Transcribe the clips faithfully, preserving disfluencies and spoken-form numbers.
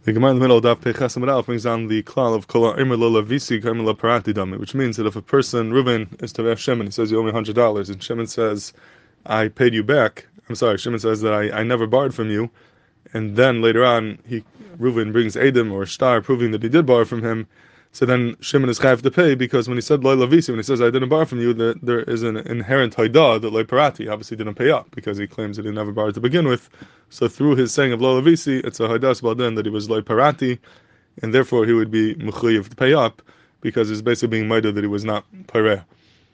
The Gemara in the middle of Daf Peiches Amud Aleph brings down the klal of Kol Ha'omer Lo Lavisi K'omer Lo Parati Dami, which means that if a person, Reuven, is Taveh Shimon, he says you owe me one hundred dollars, and Shimon says, I paid you back. I'm sorry, Shimon says that I, I never borrowed from you, and then later on, he Reuven brings Edom or Shtar proving that he did borrow from him. So then Shimon is chayav to pay, because when he said Lo Lavisi, when he says I didn't borrow from you, that there is an inherent haidah that Lo Parati obviously didn't pay up, because he claims that he never borrowed to begin with. So through his saying of Lo Lavisi, it's a haidah balden that he was Lo Parati, and therefore he would be mechuyev to pay up, because it's basically being made that he was not pareh.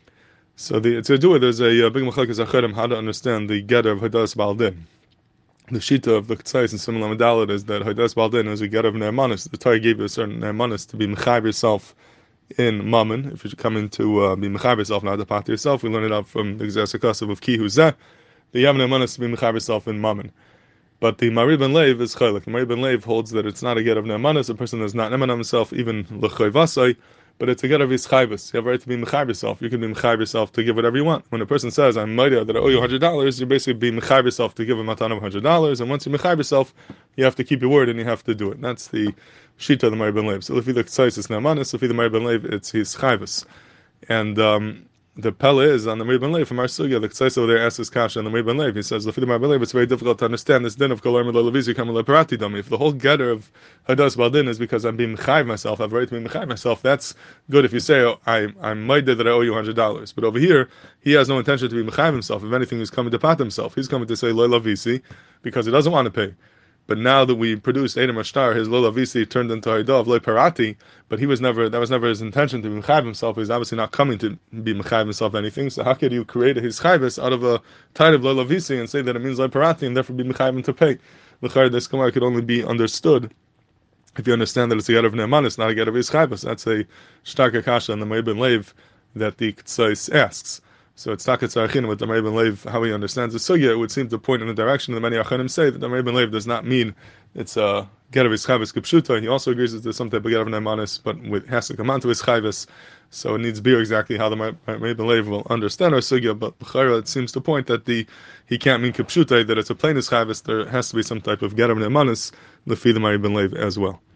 So the to do it, there's a, a big machlekes acharim how to understand the getter of haidah balden. The shita of the Ketzais and similar medallion is that Haidas Baldin is a get of Ne'emanis. The Torah gave you a certain Ne'emanis to be Mechaber yourself in Mammon. If you come into uh, be Mechaber yourself, not to part yourself, we learn it out from the Gzesakasav of Ki Huzeh. The Yav Ne'emanis to be Mechaber yourself in Mammon. But the Mari Ben Lev is Chaylik. The Mari Ben Lev holds that it's not a get of Ne'emanis, a person that's not Ne'eman himself, even L'chayvasai, but it's a get of his chayvus. You have a right to be mechaber yourself. You can be mechaber yourself to give whatever you want. When a person says, I'm Maida, that I owe you one hundred dollars, you basically be mechaber yourself to give a matan of one hundred dollars, and once you mechaber yourself, you have to keep your word and you have to do it. And that's the shita of the Mari Ben Lev. So if you look at Tzais, it's Ne'emanis. If you the Mari Ben Lev, it's his chayvus. And um, the Pella is on the Mari Ben Lev from our sugya. The Tzais over there asks his kasha on the Mari Ben Lev. He says, if you the Mari Ben Lev, it's very difficult to understand this din of Kol Ha'omer Lo Lavisi K'omer Lo Parati Dami. If the whole getter of Hadas Baldin is because I'm being mechayiv myself, I've right to be mechayiv myself, that's good if you say, oh, I, I'm maida that I owe you one hundred dollars. But over here, he has no intention to be mechayiv himself. If anything, he's coming to pat himself. He's coming to say Lo Lavisi because he doesn't want to pay. But now that we produced Edom Ashtar, his Lo Lavisi turned into Haidah of Lo Parati, but he was never, that was never his intention to be mechayiv himself. He's obviously not coming to be mechayiv himself anything. So how could you create his chayvus out of a tide of Lo Lavisi and say that it means Lo Parati and therefore be mechayiv him to pay? L'chayr, this Gemara could only be understood if you understand that it's a get of Ne'emanis, not a get of his chayvus. That's a shtarka kasha in the Mari Ben Lev that the Ketzais asks. So it's Takat Tzarachin with the Mari Ben Lev, how he understands the sugya. It would seem to point in the direction that many Achanim say that the Mari Ben Lev does not mean it's a get of his chayvus kipshuta. He also agrees that there's some type of get of Ne'emanis, but it has to come onto his chayvus. So it needs to be exactly how the Mari Ben Lev will understand our sugya. But B'chara, it seems to point that the he can't mean kipshuta, that it's a plain chayvus. There has to be some type of get of Ne'emanis, lefi the Mari Ben Lev as well.